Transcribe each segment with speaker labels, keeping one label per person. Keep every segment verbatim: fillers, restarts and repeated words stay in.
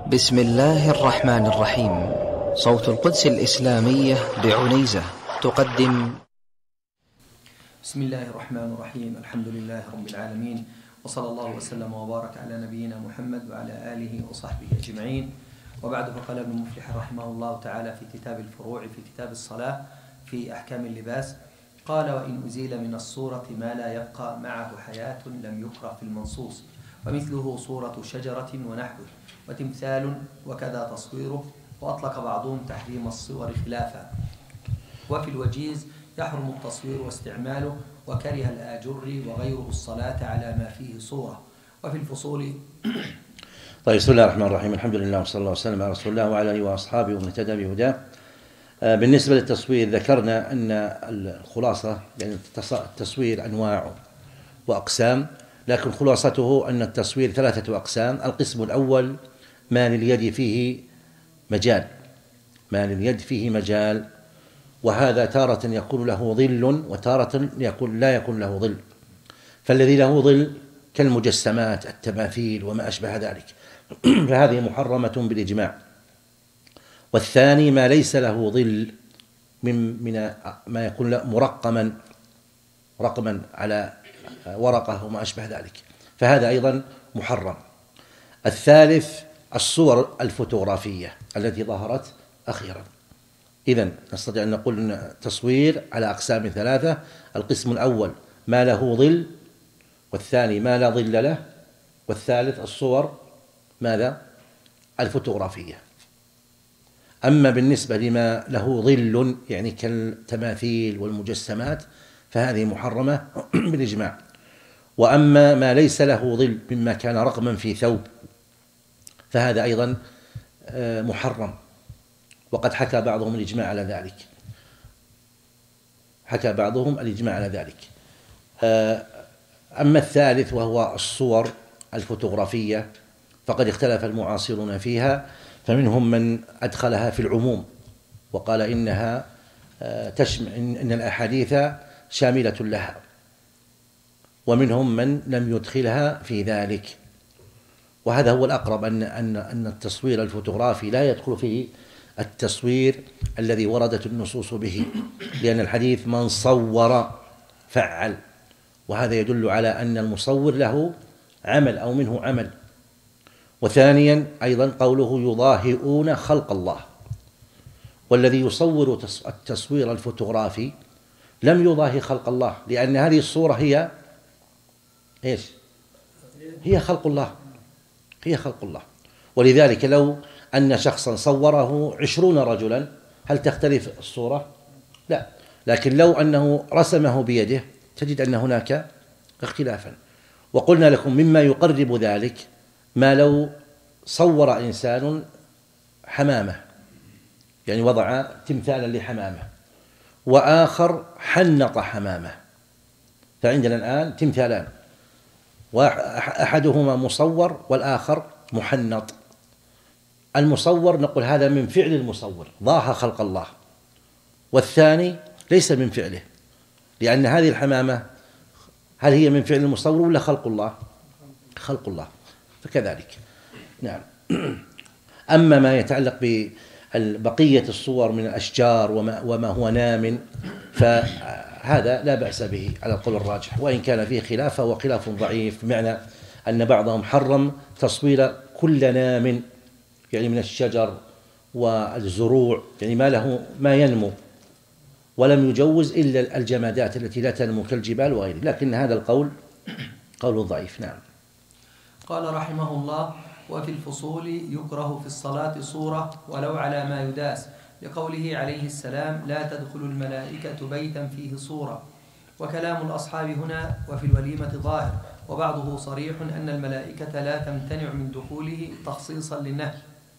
Speaker 1: بسم الله الرحمن الرحيم. صوت القدس الإسلامية بعنيزة تقدم.
Speaker 2: بسم الله الرحمن الرحيم. الحمد لله رب العالمين، وصلى الله وسلم وبارك على نبينا محمد وعلى آله وصحبه أجمعين، وبعد. فقال ابن مفلح رحمه الله تعالى في كتاب الفروع في كتاب الصلاة في أحكام اللباس، قال: وإن أزيل من الصورة ما لا يبقى معه حياة لم يكره في المنصوص، ومثله صورة شجرة ونحوه، وتمثال وكذا تصويره، وأطلق بعضهم تحريم الصور خلافا. وفي الوجيز يحرم التصوير واستعماله، وكره الآجر وغيره الصلاة على ما فيه صورة. وفي الفصول
Speaker 3: طيب، بسم الله الرحمن الرحيم. الحمد لله وصلى الله وسلم على رسول الله وعلى آله وأصحابه ومن اهتدى بهداه. بالنسبة للتصوير ذكرنا أن الخلاصة يعني التصوير أنواع وأقسام، لكن خلاصته أن التصوير ثلاثة أقسام. القسم الأول ما لليد فيه مجال، ما لليد فيه مجال، وهذا تارة يكون له ظل وتارة يكون لا يكون له ظل. فالذي له ظل كالمجسمات، التماثيل وما أشبه ذلك، فهذه محرمة بالإجماع. والثاني ما ليس له ظل من من ما يكون مرقما رقما على ورقة وما أشبه ذلك، فهذا أيضا محرم. الثالث الصور الفوتوغرافية التي ظهرت أخيرا. إذن نستطيع أن نقول أن التصوير على أقسام ثلاثة: القسم الأول ما له ظل، والثاني ما لا ظل له، والثالث الصور ماذا؟ الفوتوغرافية. أما بالنسبة لما له ظل يعني كالتماثيل والمجسمات فهذه محرمة بالإجماع. وأما ما ليس له ظل مما كان رقما في ثوب فهذا أيضا محرم، وقد حكى بعضهم الإجماع على ذلك، حكى بعضهم الإجماع على ذلك. أما الثالث وهو الصور الفوتوغرافية فقد اختلف المعاصرون فيها، فمنهم من أدخلها في العموم وقال إنها تشمل إن الأحاديث شاملة لها، ومنهم من لم يدخلها في ذلك. وهذا هو الأقرب، أن أن أن التصوير الفوتوغرافي لا يدخل فيه التصوير الذي وردت النصوص به، لأن الحديث من صور فعل، وهذا يدل على أن المصور له عمل أو منه عمل. وثانيا أيضا قوله يضاهئون خلق الله، والذي يصور التصوير الفوتوغرافي لم يضاهي خلق الله، لأن هذه الصورة هي إيش؟ هي خلق الله، هي خلق الله. ولذلك لو أن شخصا صوره عشرون رجلا هل تختلف الصورة؟ لا، لكن لو أنه رسمه بيده تجد أن هناك اختلافا. وقلنا لكم مما يقرب ذلك ما لو صور إنسان حمامة، يعني وضع تمثالا لحمامة، وآخر حنط حمامة، فعندنا الآن تمثالان، وأحدهما مصور والآخر محنط. المصور نقول هذا من فعل المصور ضاهى خلق الله، والثاني ليس من فعله، لأن هذه الحمامة هل هي من فعل المصور ولا خلق الله؟ خلق الله، فكذلك. نعم. أما ما يتعلق ببقية الصور من الأشجار وما, وما هو نام فهذا لا بأس به على القول الراجح، وإن كان فيه خلاف فهو خلاف ضعيف، بمعنى أن بعضهم حرم تصوير كل نام يعني من الشجر والزروع، يعني ما له ما ينمو، ولم يجوز إلا الجمادات التي لا تنمو كالجبال وغيره، لكن هذا القول قول ضعيف. نعم.
Speaker 2: قال رحمه الله: وفي الفصول يكره في الصلاة صورة ولو على ما يداس، لقوله عليه السلام: لا تدخل الملائكة بيتا فيه صورة. وكلام الأصحاب هنا وفي الوليمة ظاهر، وبعضه صريح أن الملائكة لا تمتنع من دخوله تخصيصا للنهي،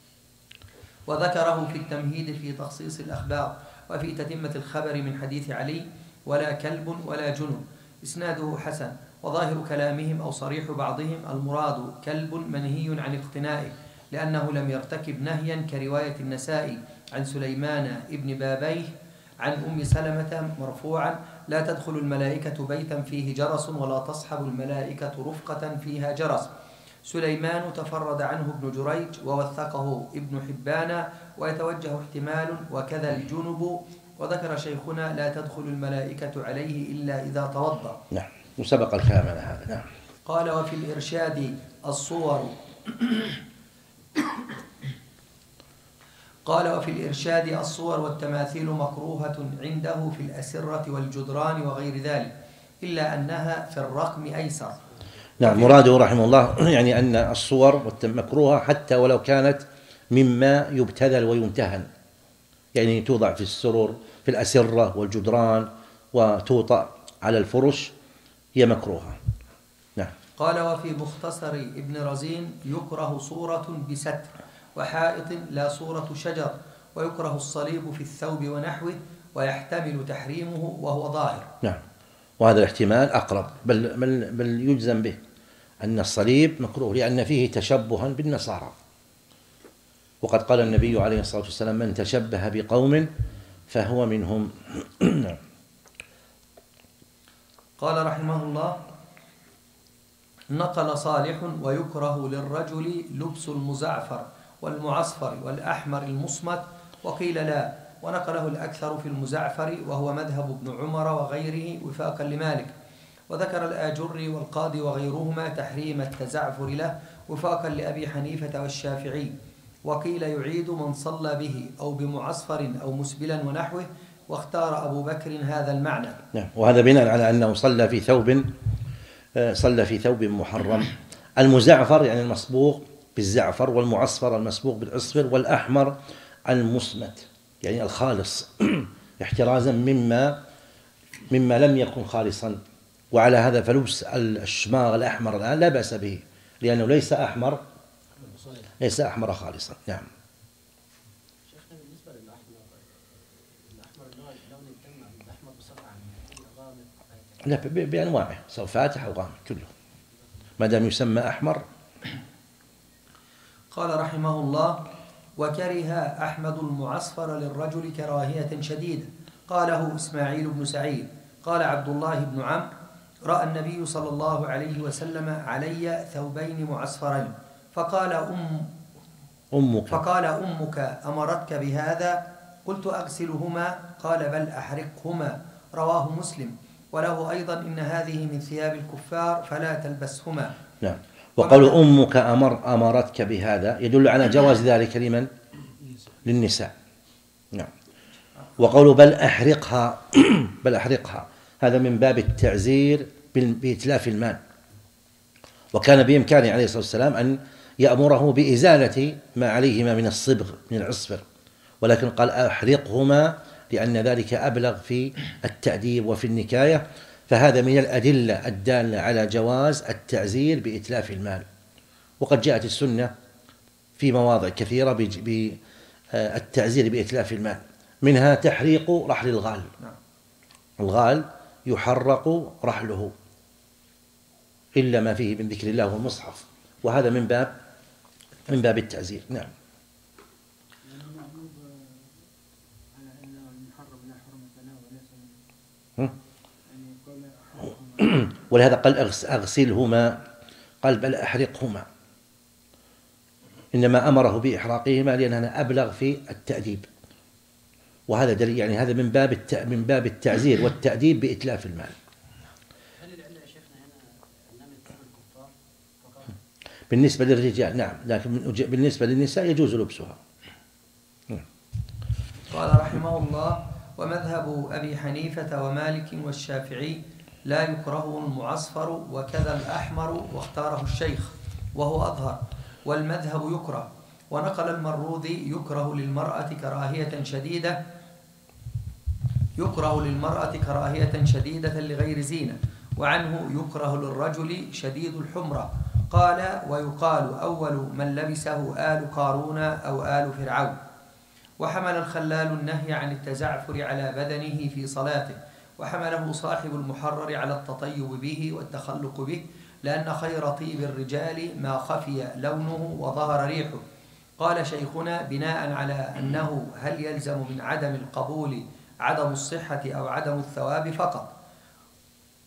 Speaker 2: وذكره في التمهيد في تخصيص الأخبار وفي تتمة الخبر من حديث علي: ولا كلب ولا جنب، إسناده حسن. وظاهر كلامهم أو صريح بعضهم المراد كلب منهي عن اقتنائه، لأنه لم يرتكب نهيا كرواية النسائي عن سليمان ابن بابيه عن أم سلمة مرفوعا: لا تدخل الملائكة بيتا فيه جرس ولا تصحب الملائكة رفقة فيها جرس. سليمان تفرد عنه ابن جريج ووثقه ابن حبان، ويتوجه احتمال وكذا الجنب. وذكر شيخنا لا تدخل الملائكة عليه إلا إذا توضأ.
Speaker 3: نعم، وسبق الكلام على هذا. نعم.
Speaker 2: قال وفي الإرشاد الصور قال وفي الإرشاد الصور والتماثيل مكروهة عنده في الأسرة والجدران وغير ذلك، إلا أنها في الرقم أيسر.
Speaker 3: نعم، مراده رحمه الله يعني أن الصور مكروهة حتى ولو كانت مما يبتذل ويمتهن، يعني توضع في السرر في الأسرة والجدران وتوطأ على الفرش، هي مكروهة. نعم.
Speaker 2: قال وفي مختصر ابن رزين يكره صورة بستر وحائط لا صورة شجر، ويكره الصليب في الثوب ونحوه، ويحتمل تحريمه وهو ظاهر.
Speaker 3: نعم، وهذا الاحتمال أقرب، بل, بل, بل يجزم به أن الصليب مكروه لأن فيه تشبها بالنصارى، وقد قال النبي عليه الصلاة والسلام من تشبه بقوم فهو منهم.
Speaker 2: قال رحمه الله نقل صالح ويكره للرجل لبس المزعفر والمعصفر والأحمر المصمت، وقيل لا، ونقله الأكثر في المزعفر وهو مذهب ابن عمر وغيره وفاقا لمالك. وذكر الآجري والقاضي وغيرهما تحريم التزعفر له وفاقا لأبي حنيفة والشافعي، وقيل يعيد من صلى به أو بمعصفر أو مسبلا ونحوه، واختار أبو بكر هذا المعنى.
Speaker 3: نعم، وهذا بناء على أنه صلى في ثوب صلى في ثوب محرم. المزعفر يعني المصبوغ بالزعفر، والمعصفر المصبوغ بالعصفر، والأحمر المصمت يعني الخالص احترازا مما مما لم يكن خالصا. وعلى هذا فلبس الشماغ الأحمر الآن لا بأس به، لأنه ليس أحمر ليس أحمر خالصا. نعم.
Speaker 4: شيخنا بالنسبة للأحمر، الأحمر لون يجتمع بالأحمر بصفة عامة،
Speaker 3: لا بأنواعه، سواء فاتح أو غامق كله ما دام يسمى أحمر.
Speaker 2: قال رحمه الله وكره أحمد المعصفر للرجل كراهية شديدة. قاله إسماعيل بن سعيد. قال عبد الله بن عمرو رأى النبي صلى الله عليه وسلم علي ثوبين معصفرين، فقال أم
Speaker 3: أمك
Speaker 2: فقال أمك أمرتك بهذا؟ قلت أغسلهما، قال بل أحرقهما. رواه مسلم. وله أيضا إن هذه من ثياب الكفار فلا تلبسهما.
Speaker 3: نعم. وقول أمك أمر أمرتك بهذا يدل على جواز ذلك لمن؟ للنساء. نعم. وقول بل أحرقها بل أحرقها هذا من باب التعزير بإتلاف المال، وكان بإمكانه عليه الصلاة والسلام أن يأمره بإزالة ما عليهما من الصبغ من العصفر، ولكن قال أحرقهما لأن ذلك أبلغ في التأديب وفي النكاية، فهذا من الأدلة الدالة على جواز التعزير بإتلاف المال. وقد جاءت السنة في مواضع كثيرة بالتعزير بإتلاف المال، منها تحريق رحل الغال. الغال يحرق رحله إلا ما فيه من ذكر الله والمصحف، وهذا من باب من باب التعزير. نعم. ولهذا قال أغسلهما، قال بل أحرقهما، إنما أمره بإحراقهما لأنها أبلغ في التأديب، وهذا دليل يعني هذا من باب من باب التعزير والتأديب بإتلاف المال.
Speaker 4: هل العلة يا شيخنا هنا أن من ثوب الكفار فقط؟
Speaker 3: بالنسبة للرجال نعم، لكن بالنسبة للنساء يجوز لبسها.
Speaker 2: قال رحمه الله ومذهب أبي حنيفة ومالك والشافعي لا يكره المعصفر وكذا الأحمر، واختاره الشيخ وهو أظهر، والمذهب يكره. ونقل المروذي يكره للمرأة كراهية شديدة يكره للمرأة كراهية شديدة لغير زينة، وعنه يكره للرجل شديد الحمرة. قال ويقال أول من لبسه آل قارون أو آل فرعون. وحمل الخلال النهي عن التزعفر على بدنه في صلاته، وحمله صاحب المحرر على التطيب به والتخلق به، لأن خير طيب الرجال ما خفي لونه وظهر ريحه. قال شيخنا بناء على أنه هل يلزم من عدم القبول عدم الصحة أو عدم الثواب فقط.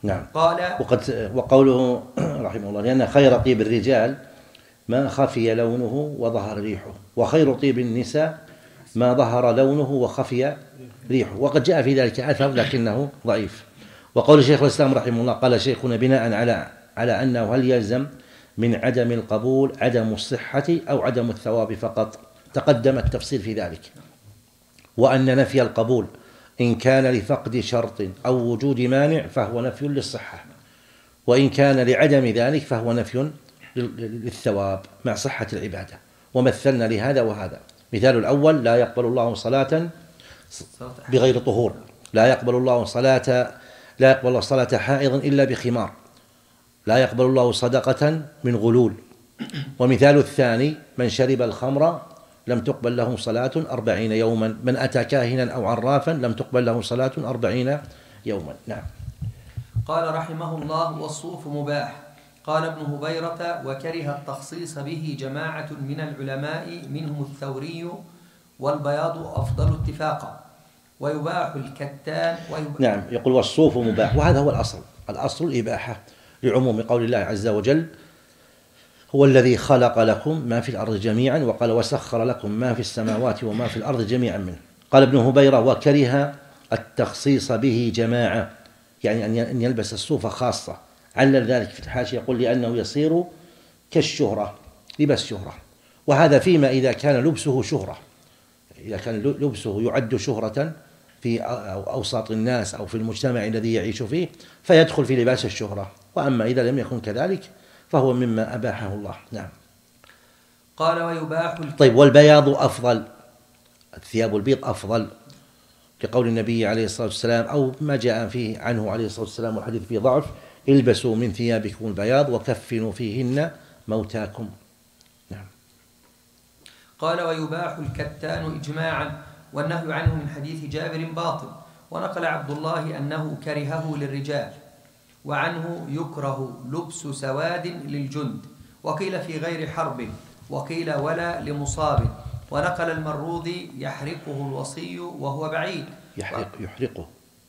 Speaker 3: نعم.
Speaker 2: قال
Speaker 3: وقد وقوله رحمه الله لأن خير طيب الرجال ما خفي لونه وظهر ريحه، وخير طيب النساء ما ظهر لونه وخفي ريحه، وقد جاء في ذلك أثر لكنه ضعيف. وقول شيخ الإسلام رحمه الله قال شيخنا بناء على على أنه هل يلزم من عدم القبول عدم الصحة أو عدم الثواب فقط، تقدم التفصيل في ذلك، وأن نفي القبول إن كان لفقد شرط أو وجود مانع فهو نفي للصحة، وإن كان لعدم ذلك فهو نفي للثواب مع صحة العبادة. ومثلنا لهذا وهذا. مثال الأول لا يقبل الله صلاة بغير طهور، لا يقبل الله صلاة لا يقبل الله صلاة حائض إلا بخمار، لا يقبل الله صدقة من غلول. ومثال الثاني من شرب الخمر لم تقبل له صلاة أربعين يوما، من أتى كاهنا أو عرافا لم تقبل له صلاة أربعين يوما. نعم.
Speaker 2: قال رحمه الله والصوف مباح. قال ابن هبيرة وكره التخصيص به جماعة من العلماء منهم الثوري والبياض أفضل اتفاقا، ويباح الكتان ويباح.
Speaker 3: نعم. يقول والصوف مباح، وهذا هو الأصل، الأصل الإباحة لعموم قول الله عز وجل هو الذي خلق لكم ما في الأرض جميعا، وقال وسخر لكم ما في السماوات وما في الأرض جميعا منه. قال ابن هبيرة وكره التخصيص به جماعة، يعني أن يلبس الصوف خاصة. علل ذلك في الحاشية يقول لأنه يصير كالشهرة، لبس شهرة، وهذا فيما إذا كان لبسه شهرة، إذا كان لبسه يعد شهرة في أوساط الناس أو في المجتمع الذي يعيش فيه فيدخل في لباس الشهرة. وأما إذا لم يكن كذلك فهو مما أباحه الله. نعم.
Speaker 2: قال ويباح.
Speaker 3: طيب والبياض أفضل، الثياب البيض أفضل، لقول النبي عليه الصلاة والسلام أو ما جاء فيه عنه عليه الصلاة والسلام والحديث فيه ضعف البسوا من ثيابكم البياض وكفنوا فيهن موتاكم. نعم.
Speaker 2: قال ويباح الكتان إجماعا، والنهي عنه من حديث جابر باطل. ونقل عبد الله أنه كرهه للرجال، وعنه يكره لبس سواد للجند، وقيل في غير حرب، وقيل ولا لمصاب. ونقل المروذي يحرقه الوصي وهو بعيد.
Speaker 3: يحرق يحرقه.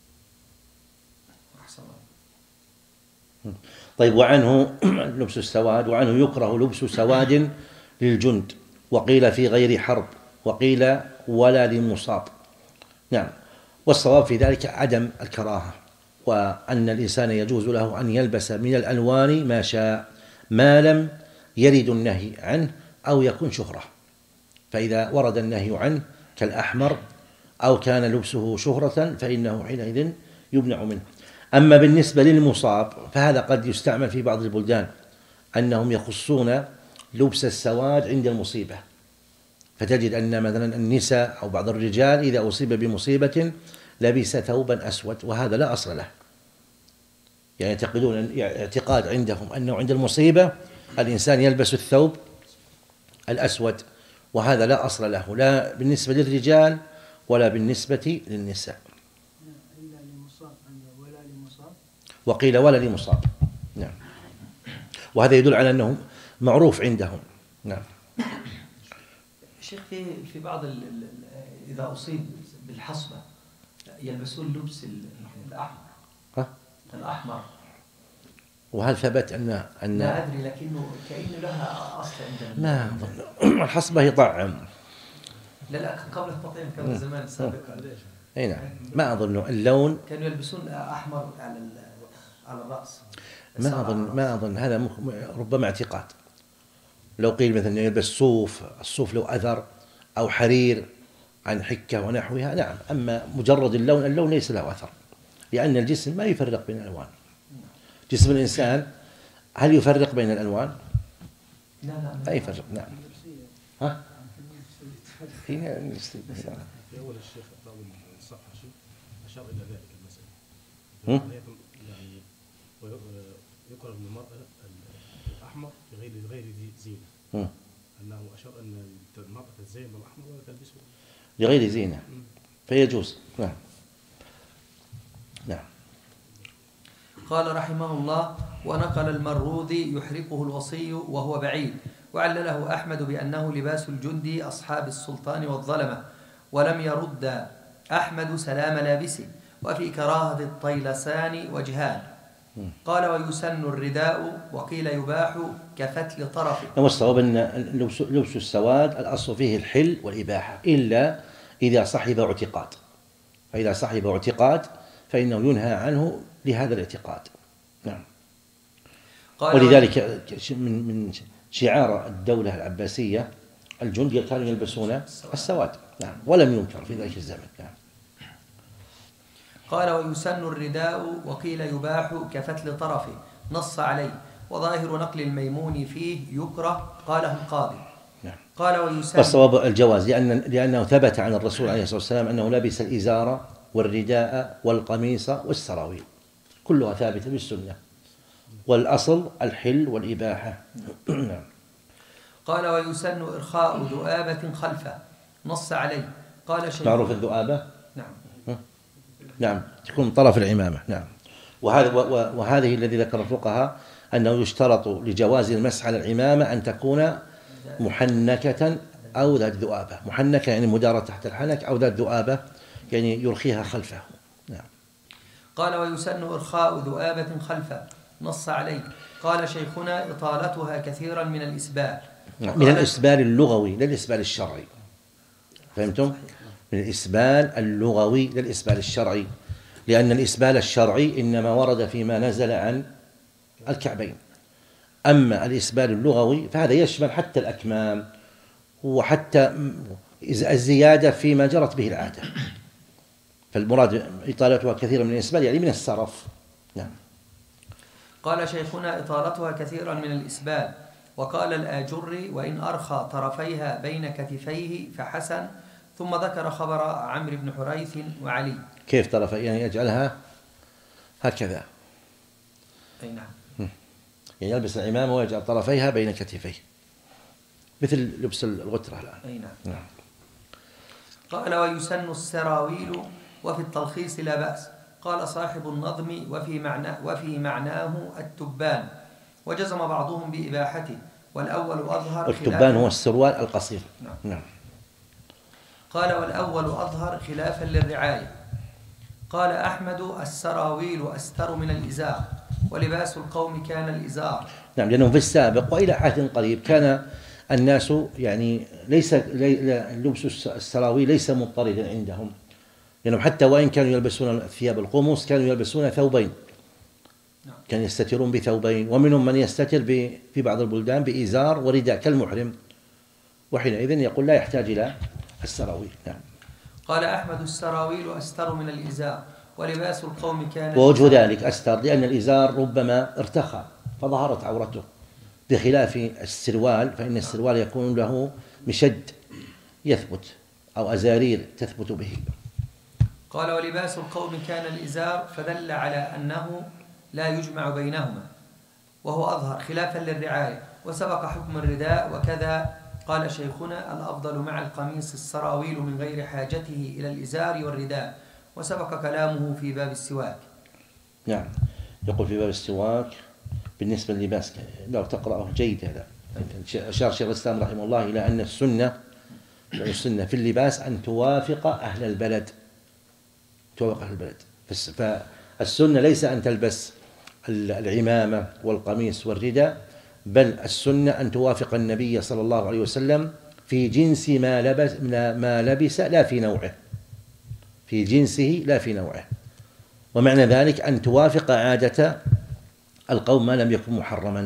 Speaker 3: طيب وعنه لبس السواد، وعنه يكره لبس سواد للجند، وقيل في غير حرب، وقيل ولا لمصاب. نعم. والصواب في ذلك عدم الكراهة، وأن الإنسان يجوز له أن يلبس من الألوان ما شاء ما لم يرد النهي عنه أو يكون شهرة. فإذا ورد النهي عنه كالأحمر أو كان لبسه شهرة فإنه حينئذ يمنع منه. أما بالنسبة للمصاب فهذا قد يستعمل في بعض البلدان، أنهم يخصون لبس السواد عند المصيبة، فتجد أن مثلا النساء أو بعض الرجال إذا أصيب بمصيبة لبس ثوبا أسود، وهذا لا أصل له. يعني يعتقدون اعتقاد عندهم أنه عند المصيبة الإنسان يلبس الثوب الأسود، وهذا لا أصل له لا بالنسبة للرجال ولا بالنسبة للنساء. وقيل ولا لمصاب. نعم. وهذا يدل على أنه معروف عندهم. نعم.
Speaker 2: شيخ في في بعض ال ال إذا أصيب بالحصبة يلبسون اللبس الأحمر.
Speaker 3: ها؟
Speaker 2: الأحمر.
Speaker 3: وهل ثبت أن أن
Speaker 2: لا أدري، لكنه كأنه لها أصل عندنا.
Speaker 3: ما أظن. الحصبة يطعم.
Speaker 2: لا لا قبل التطعيم كان زمان سابقا.
Speaker 3: أي نعم. ما أظن اللون
Speaker 2: كانوا يلبسون أحمر على على الرأس.
Speaker 3: ما أظن ما أظن هذا ربما اعتقاد. لو قيل مثلا يلبس صوف، الصوف له أثر أو حرير عن حكة ونحوها، نعم. أما مجرد اللون، اللون ليس له أثر، لأن الجسم ما يفرق بين الألوان. جسم الإنسان هل يفرق بين الألوان؟
Speaker 2: لا لا
Speaker 3: لا يفرق. نعم. ها؟
Speaker 5: في أول الشيخ بعض الصفحة شيء أشار إلى ذلك المسألة. يعني يكره من المرأة الأحمر بغير غير زينة. أنه أشار أن المرأة تزين بالأحمر ولا تلبسه
Speaker 3: لغير زينة فيجوز. نعم. نعم.
Speaker 2: قال رحمه الله ونقل المروذي يحرقه الوصي وهو بعيد، وعلله أحمد بأنه لباس الجندي أصحاب السلطان والظلمة، ولم يرد أحمد سلام لابسه. وفي كراهة الطيلسان وجهان، قال ويسن الرداء وقيل يباح كفتل طرفه.
Speaker 3: والصواب أن لبس, لبس السواد الأصل فيه الحل والإباحة إلا إذا صحب اعتقاد، فإذا صحب اعتقاد فإنه ينهى عنه لهذا الاعتقاد. نعم. ولذلك من من شعار الدولة العباسية الجند كانوا يلبسون السواد. نعم. ولم ينكر في ذلك الزمن. نعم.
Speaker 2: قال ويسن الرداء وقيل يباح كفتل طرفه، نص عليه، وظاهر نقل الميمون فيه يكره قاله القاضي.
Speaker 3: نعم.
Speaker 2: قال ويسن
Speaker 3: والصواب الجواز، لأن لأنه ثبت عن الرسول عليه الصلاة والسلام أنه لبس الإزار والرداء والقميص والسراويل، كلها ثابتة بالسنة، والأصل الحل والإباحة. نعم.
Speaker 2: قال ويسن إرخاء ذؤابة خلفه، نص عليه. قال شيخ
Speaker 3: معروف الذؤابة؟
Speaker 2: نعم.
Speaker 3: نعم، تكون طرف العمامة. نعم. وهذا وهذه الذي ذكر الفقهاء أنه يشترط لجواز المسح على العمامة أن تكون محنكة أو ذات ذؤابة. محنكة يعني مدارة تحت الحنك، أو ذات ذؤابة يعني يرخيها خلفه. نعم.
Speaker 2: قال ويسن إرخاء ذؤابة خلفه، نص عليه. قال شيخنا إطالتها كثيرا من الإسبال.
Speaker 3: من الإسبال اللغوي لا الإسبال الشرعي. فهمتم؟ من الإسبال اللغوي لا الإسبال الشرعي، لأن الإسبال الشرعي إنما ورد فيما نزل عن الكعبين، أما الإسبال اللغوي فهذا يشمل حتى الأكمام وحتى الزيادة فيما جرت به العادة. فالمراد إطالتها كثيرا من الإسبال يعني من السرف. نعم.
Speaker 2: قال شيخنا إطالتها كثيرا من الإسبال. وقال الآجري وإن أرخى طرفيها بين كتفيه فحسن. ثم ذكر خبر عمرو بن حريث وعلي.
Speaker 3: كيف طرفي؟ يعني يجعلها هكذا.
Speaker 2: أي نعم.
Speaker 3: يعني يلبس العمامة ويجعل طرفيها بين كتفيه مثل لبس الغترة الآن.
Speaker 2: أي نعم.
Speaker 3: نعم.
Speaker 2: قال ويسن السراويل وفي التلخيص لا بأس. قال صاحب النظم وفي معنى وفي معناه التبان، وجزم بعضهم بإباحته، والأول أظهر.
Speaker 3: التبان هو السروال القصير.
Speaker 2: نعم.
Speaker 3: نعم.
Speaker 2: قال والأول أظهر خلافا للرعاية. قال أحمد السراويل أستر من الإزار، ولباس القوم كان الإزار.
Speaker 3: نعم، لأنه في السابق وإلى عهد قريب كان الناس يعني ليس لبس السراويل ليس مضطردا عندهم، لأنهم حتى وإن كانوا يلبسون ثياب القمص كانوا يلبسون ثوبين.
Speaker 2: نعم.
Speaker 3: كانوا يستترون بثوبين، ومنهم من يستتر في بعض البلدان بإزار ورداء كالمحرم، وحينئذ يقول لا يحتاج إلى السراويل. نعم.
Speaker 2: قال أحمد السراويل أستر من الإزار، ولباس القوم كان.
Speaker 3: ووجه ذلك أستر لأن الإزار ربما ارتخى فظهرت عورته، بخلاف السروال فإن السروال يكون له مشد يثبت أو أزارير تثبت به.
Speaker 2: قال ولباس القوم كان الإزار، فدل على أنه لا يجمع بينهما، وهو أظهر خلافا للرعاية. وسبق حكم الرداء وكذا. قال شيخنا الأفضل مع القميص السراويل من غير حاجته إلى الإزار والرداء، وسبق كلامه في باب السواك.
Speaker 3: نعم، يقول في باب السواك بالنسبة للباس لو تقرأه جيد. هذا أشار شيخ الإسلام رحمه الله إلى أن السنة السنة في اللباس أن توافق أهل البلد، توافق أهل البلد. فالسنة ليس أن تلبس العمامة والقميص والرداء، بل السنة أن توافق النبي صلى الله عليه وسلم في جنس ما لبس ما لبس لا في نوعه، في جنسه لا في نوعه. ومعنى ذلك أن توافق عادة القوم ما لم يكن محرما.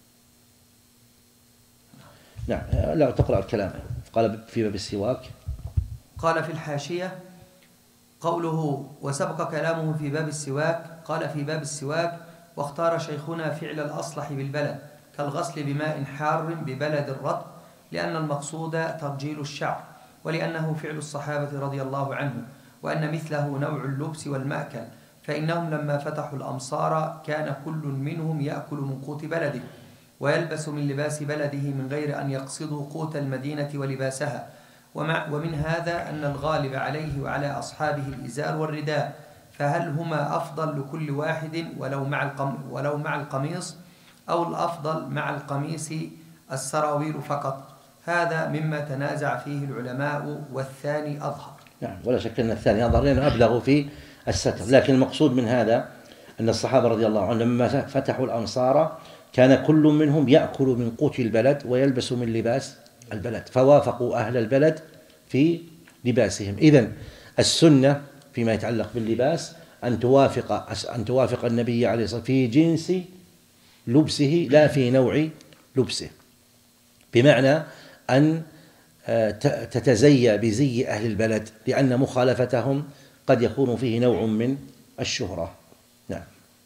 Speaker 3: نعم. لا تقرأ الكلام. قال في باب السواك.
Speaker 2: قال في الحاشية قوله وسبق كلامه في باب السواك. قال في باب السواك واختار شيخنا فعل الأصلح بالبلد كالغسل بماء حار ببلد الرطب، لأن المقصود ترجيل الشعر، ولأنه فعل الصحابة رضي الله عنهم، وأن مثله نوع اللبس والمأكل، فإنهم لما فتحوا الأمصار كان كل منهم يأكل من قوت بلده ويلبس من لباس بلده من غير أن يقصدوا قوت المدينة ولباسها. ومن هذا أن الغالب عليه وعلى أصحابه الإزار والرداء، فهل هما أفضل لكل واحد ولو مع ولو مع القميص، أو الأفضل مع القميص السراويل فقط؟ هذا مما تنازع فيه العلماء، والثاني أظهر.
Speaker 3: نعم، ولا شك أن الثاني أظهر لأنه أبلغ في الستر. لكن المقصود من هذا أن الصحابة رضي الله عنهم لما فتحوا الأمصار كان كل منهم يأكل من قوت البلد ويلبس من لباس البلد، فوافقوا أهل البلد في لباسهم. إذن السنة فيما يتعلق باللباس أن توافق أن توافق النبي عليه الصلاة والسلام في جنس لبسه لا في نوع لبسه، بمعنى أن تتزيى بزي أهل البلد، لأن مخالفتهم قد يكون فيه نوع من الشهرة. نعم.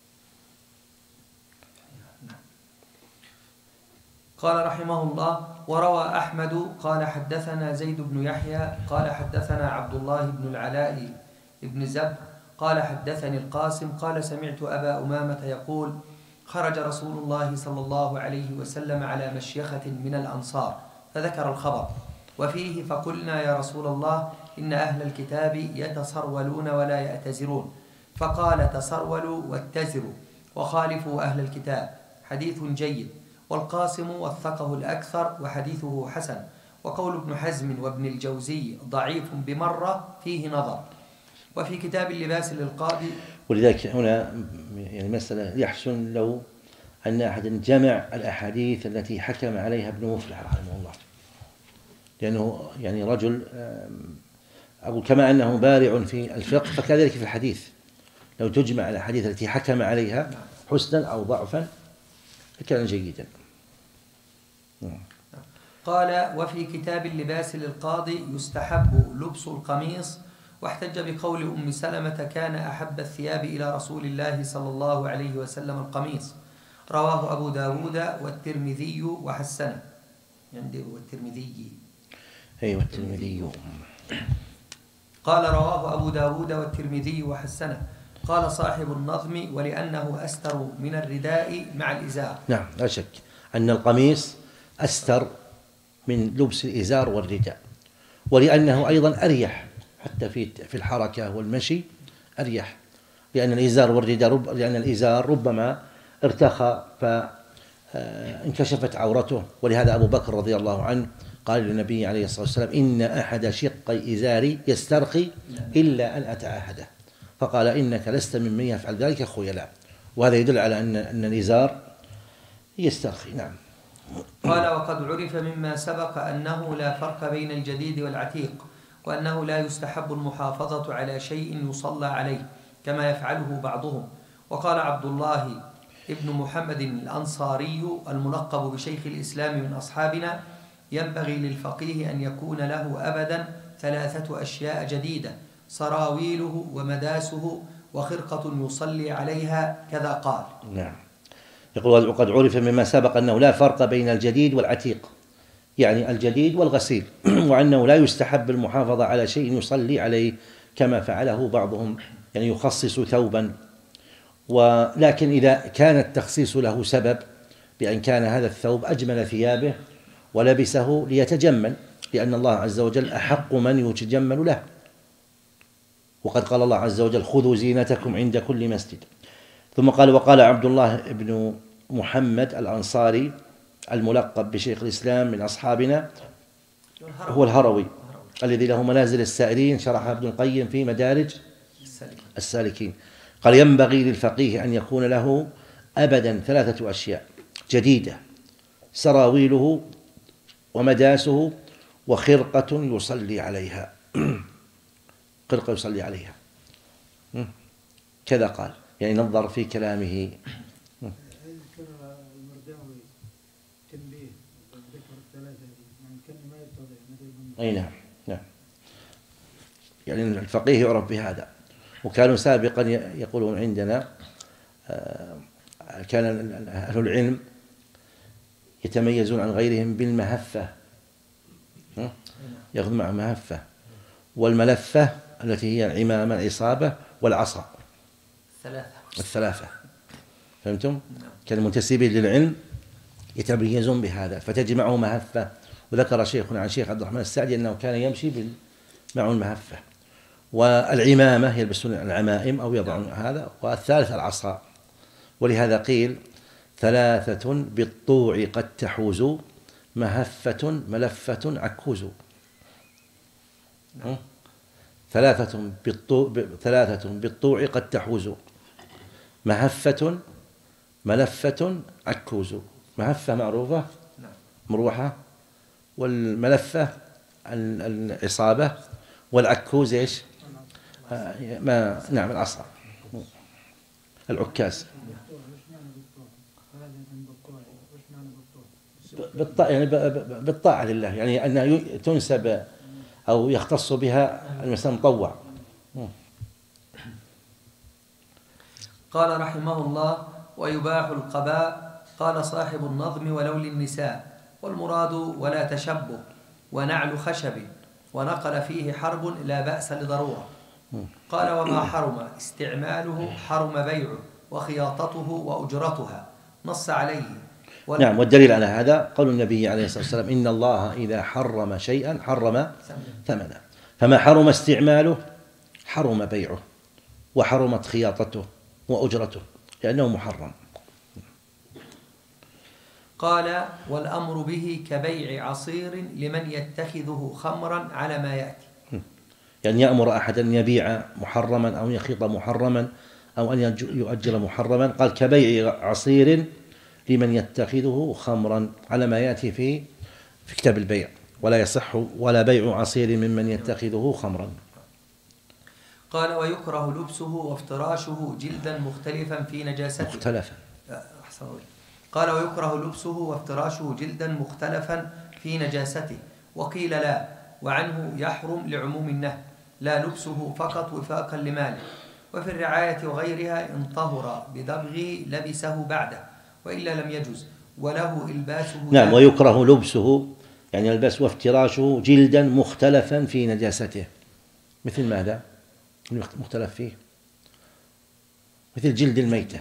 Speaker 2: قال رحمه الله: وروى أحمد قال حدثنا زيد بن يحيى قال حدثنا عبد الله بن العلاء بن زب قال حدثني القاسم قال سمعت أبا أمامة يقول: خرج رسول الله صلى الله عليه وسلم على مشيخة من الأنصار فذكر الخبر وفيه: فقلنا يا رسول الله إن أهل الكتاب يتسرولون ولا يأتزرون، فقال: تسرولوا واتزروا وخالفوا أهل الكتاب. حديث جيد. والقاسم وثقه الأكثر وحديثه حسن. وقول ابن حزم وابن الجوزي ضعيف بمرة فيه نظر. وفي كتاب اللباس للقاضي.
Speaker 3: ولذلك هنا يعني مسألة يحسن لو أن أحدا جمع الأحاديث التي حكم عليها ابن مفلح رحمه الله، لأنه يعني رجل أقول كما أنه بارع في الفقه فكذلك في الحديث، لو تجمع الأحاديث التي حكم عليها حسنا أو ضعفا كان جيدا.
Speaker 2: قال: وفي كتاب اللباس للقاضي يستحب لبس القميص، واحتج بقول أم سلمة: كان أحب الثياب إلى رسول الله صلى الله عليه وسلم القميص. رواه أبو داود والترمذي وحسنه. عندي والترمذي.
Speaker 3: أيوة الترمذي.
Speaker 2: قال: رواه أبو داود والترمذي وحسنه. قال صاحب النظم: ولأنه أستر من الرداء مع الإزار.
Speaker 3: نعم، لا شك أن القميص أستر من لبس الإزار والرداء، ولأنه أيضا أريح حتى في في الحركة والمشي أريح، لأن الإزار والرداء رب لأن الإزار ربما ارتخى فانكشفت عورته، ولهذا أبو بكر رضي الله عنه قال للنبي عليه الصلاة والسلام: إن أحد شقي إزاري يسترخي إلا أن أتعاهده، فقال: إنك لست ممن يفعل ذلك خيلاء. وهذا يدل على أن أن الإزار يسترخي. نعم.
Speaker 2: قال: وقد عرف مما سبق أنه لا فرق بين الجديد والعتيق، وأنه لا يستحب المحافظة على شيء يصلى عليه كما يفعله بعضهم. وقال عبد الله ابن محمد الأنصاري الملقب بشيخ الإسلام من أصحابنا: ينبغي للفقيه أن يكون له أبدا ثلاثة أشياء جديدة: سراويله ومداسه وخرقة يصلي عليها، كذا قال.
Speaker 3: نعم. يقول: وقد عرف مما سبق أنه لا فرق بين الجديد والعتيق، يعني الجديد والغسيل، وأنه لا يستحب المحافظة على شيء يصلي عليه كما فعله بعضهم، يعني يخصص ثوبا. ولكن إذا كان التخصيص له سبب بأن كان هذا الثوب أجمل ثيابه ولبسه ليتجمل، لأن الله عز وجل أحق من يتجمل له، وقد قال الله عز وجل: خذوا زينتكم عند كل مسجد. ثم قال: وقال عبد الله بن محمد الأنصاري الملقب بشيخ الإسلام من أصحابنا هو الهروي الذي له منازل السائرين شرحها ابن القيم في مدارج السالكين. قال: ينبغي للفقيه أن يكون له أبدا ثلاثة أشياء جديدة: سراويله ومداسه وخرقة يصلي عليها. خرقة يصلي عليها كذا قال، يعني نظر في كلامه.
Speaker 6: ذكر المرداوي تنبيه ذكر الثلاثة يعني كان ما يتضح.
Speaker 3: أي نعم نعم، يعني الفقيه يعرف بهذا. وكانوا سابقا يقولون عندنا كان أهل العلم يتميزون عن غيرهم بالمهفة، يأخذ مع مهفة، والملفة التي هي العمامة العصابة، والعصا،
Speaker 2: الثلاثة
Speaker 3: الثلاثة. فهمتم؟ كان المنتسبين للعلم يتميزون بهذا فتجمعه مهفة. وذكر شيخنا عن شيخ عبد الرحمن السعدي أنه كان يمشي معه المهفة، والعمامة يلبسون العمائم أو يضعون هذا، والثالث العصا. ولهذا قيل: ثلاثة بالطوع قد تحوز، مهفة ملفة عكوز. ثلاثة بالطوع ثلاثة بالطوع قد تحوز، مهفة ملفة عكوز. مهفة معروفة مروحة، والملفة الإصابة، والعكوز إيش؟ آه ما نعم العصا العكاز. بالطاعة يعني بالطاعة لله، يعني أنها تنسب أو يختص بها المسلم مطوع.
Speaker 2: قال رحمه الله: ويباح القباء. قال صاحب النظم: ولو للنساء، والمراد ولا تشبه، ونعل خشب، ونقل فيه حرب لا بأس لضرورة. قال: وما حرم استعماله حرم بيعه وخياطته وأجرتها، نص عليه.
Speaker 3: نعم، والدليل على هذا قول النبي عليه الصلاة والسلام: إن الله إذا حرم شيئا حرم ثمنه، فما حرم استعماله حرم بيعه وحرمت خياطته وأجرته لأنه محرم.
Speaker 2: قال: والأمر به كبيع عصير لمن يتخذه خمرا على ما يأتي.
Speaker 3: يعني يأمر أحد أن يبيع محرما أو يخيط محرما أو أن يؤجر محرما، قال كبيع عصير لمن يتخذه خمرا على ما يأتي في في كتاب البيع، ولا يصح ولا بيع عصير ممن يتخذه خمرا.
Speaker 2: قال: ويكره لبسه وافتراشه جلدا مختلفا في نجاسته.
Speaker 3: مختلفا.
Speaker 2: قال: ويكره لبسه وافتراشه جلدا مختلفا في نجاسته. وقيل لا، وعنه يحرم لعموم النهي، لا لبسه فقط وفاقا لماله. وفي الرعاية وغيرها إن طهر بدبغه لبسه بعده، وإلا لم يجوز، وله إلباسه.
Speaker 3: نعم، ويكره لبسه يعني يلبس وافتراشه جلدا مختلفا في نجاسته. مثل ماذا مختلف فيه؟ مثل جلد الميتة.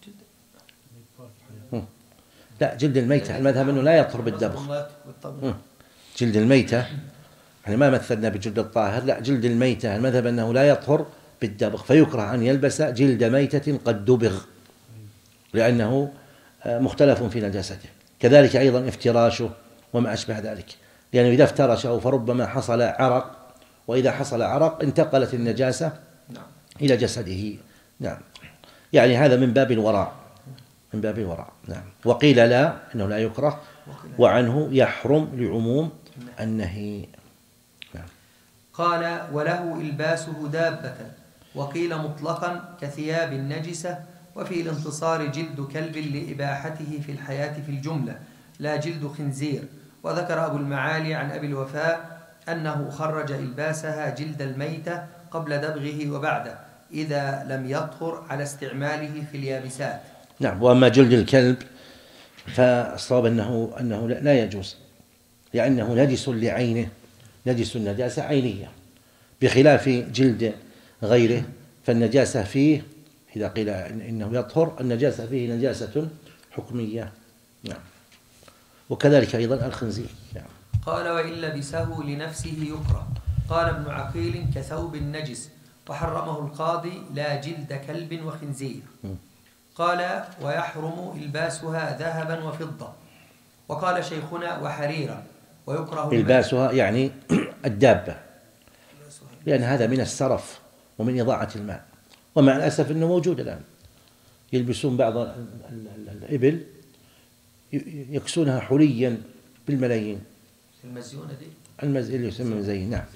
Speaker 3: لا، جلد الميتة المذهب أنه لا يطهر بالدبغ. جلد الميتة يعني ما مثلنا بجلد الطاهر، لا، جلد الميتة المذهب أنه لا يطهر بالدبغ، فيكره أن يلبس جلد ميتة قد دبغ لأنه مختلف في نجاسته. كذلك أيضا افتراشه وما أشبه ذلك، لأنه إذا افترشه فربما حصل عرق، وإذا حصل عرق انتقلت النجاسة إلى جسده. نعم، يعني هذا من باب الوراء، من باب الوراء. نعم. وقيل لا، أنه لا يكره، وعنه يحرم لعموم النهي. نعم.
Speaker 2: قال: وله إلباسه دابة. وقيل مطلقا كثياب النجسة. وفي الانتصار جلد كلب لإباحته في الحياة في الجملة، لا جلد خنزير. وذكر أبو المعالي عن أبي الوفاء أنه خرج إلباسها جلد الميتة قبل دبغه وبعده إذا لم يطهر على استعماله في اليابسات.
Speaker 3: نعم. وأما جلد الكلب فالصواب أنه أنه لا يجوز، لأنه نجس لعينه، نجس النجاسة عينية، بخلاف جلد غيره فالنجاسة فيه إذا قيل إنه يطهر النجاسة فيه نجاسة حكمية. نعم. وكذلك أيضا الخنزير. نعم.
Speaker 2: قال: وإن لبسه لنفسه يكره. قال ابن عقيل: كثوب النجس. وحرمه القاضي: لا جلد كلب وخنزير. قال: ويحرم إلباسها ذهبا وفضة. وقال شيخنا: وحريرا. ويكره
Speaker 3: إلباسها يعني الدابة، لأن هذا من السرف ومن إضاعة المال، ومع الأسف أنه موجود الآن، يلبسون بعض الإبل يكسونها حليا بالملايين.
Speaker 2: المزيونة دي
Speaker 3: المز... اللي يسمى مزين. نعم.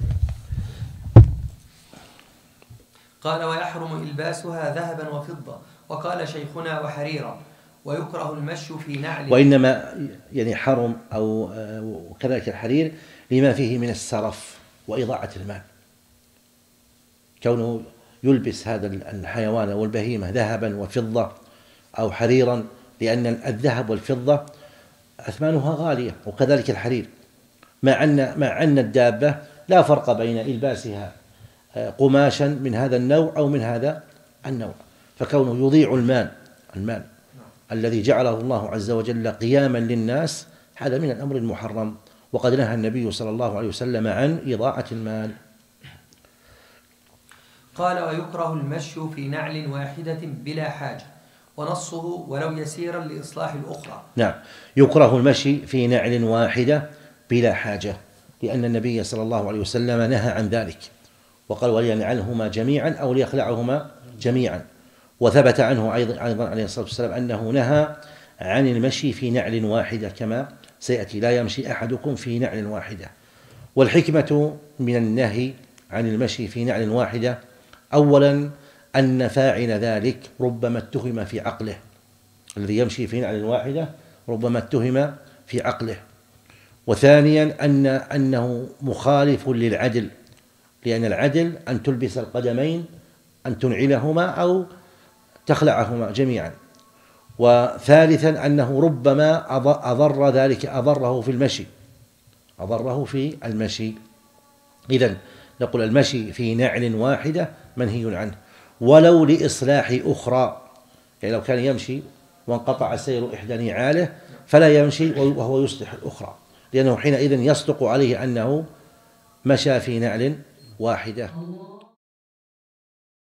Speaker 2: قال: ويحرم إلباسها ذهبا وفضة. وقال شيخنا: وحريرا. ويكره المشي في نعل.
Speaker 3: وإنما يعني حرم أو وكذلك الحرير لما فيه من السرف وإضاعة المال، كونه يلبس هذا الحيوان أو البهيمة ذهبا وفضة أو حريرا، لأن الذهب والفضة أثمانها غالية، وكذلك الحرير، مع أن مع أن الدابة لا فرق بين إلباسها قماشا من هذا النوع أو من هذا النوع، فكونه يضيع المال المال الذي جعله الله عز وجل قياما للناس هذا من الأمر المحرم، وقد نهى النبي صلى الله عليه وسلم عن إضاعة المال.
Speaker 2: قال: ويكره المشي في نعل واحدة بلا حاجة. ونصه: ولو يسيرا لإصلاح الأخرى.
Speaker 3: نعم، يكره المشي في نعل واحدة بلا حاجة، لأن النبي صلى الله عليه وسلم نهى عن ذلك، وقال: ولينعلهما جميعا أو ليخلعهما جميعا. وثبت عنه أيضا أيضا عليه الصلاة والسلام أنه نهى عن المشي في نعل واحدة كما سيأتي: لا يمشي أحدكم في نعل واحدة. والحكمة من النهي عن المشي في نعل واحدة أولا أن فاعل ذلك ربما اتهم في عقله، الذي يمشي في نعل واحدة ربما اتهم في عقله. وثانيا أن أنه مخالف للعدل، لأن العدل أن تلبس القدمين، أن تنعلهما أو تخلعهما جميعا. وثالثا أنه ربما أضر ذلك أضره في المشي أضره في المشي إذن نقول المشي في نعل واحدة منهي عنه، ولو لإصلاح أخرى، يعني لو كان يمشي وانقطع سير إحدى نعاله فلا يمشي وهو يصلح الأخرى، لأنه حينئذ يصدق عليه أنه مشى في نعل واحدة.